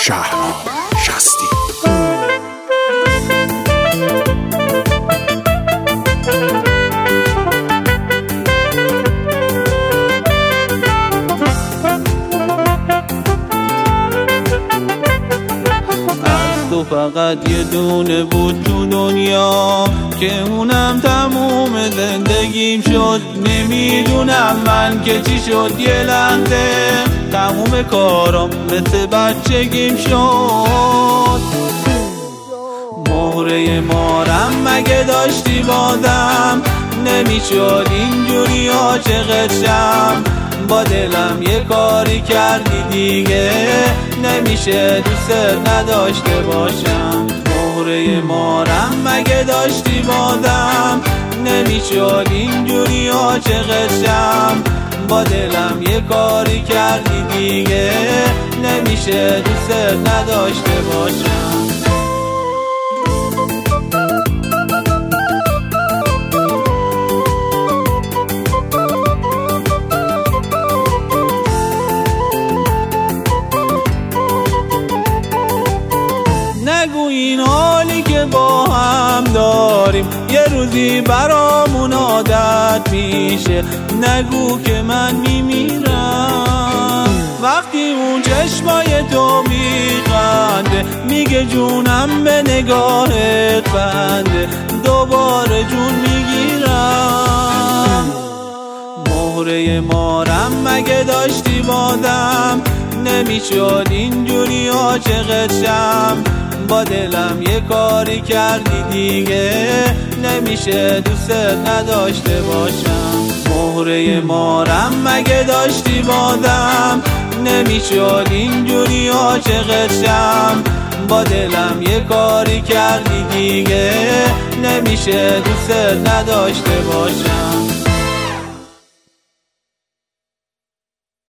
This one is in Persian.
شهرام شستی. تو فقط یه دونه بود تو دنیا که اونم تموم زندگیم شد. نمیدونم من که چی شد، یه لحظه تموم کارم مثل بچگیم شد. مهره مارم مگه داشتی بازم نمیشد اینجوری عاشقت شم. با دلم یه کاری کردی دیگه نمیشه دوست نداشته باشم. مهره مارم مگه داشتی بازم نمیشد اینجوری عاشقت شم. با دلم یه کاری کردی دیگه نمیشه دوست نداشته باشم. نگو این حالی که با هم داریم یه روزی برامون عادت میشه. نگو که من میمیرم وقتی اون چشمای تو میخنده، میگه جونم به نگاهت بنده، دوباره جون میگیرم. مهره مارم مگه داشتی بازم نمیشد اینجوری عاشقت شم. با دلم یه کاری کردی دیگه نمیشه دوست نداشته باشم. مهره مارم مگه داشتی بازم نمیشد اینجوری عاشقت شم. با دلم یه کاری کردی دیگه نمیشه دوست نداشته باشم.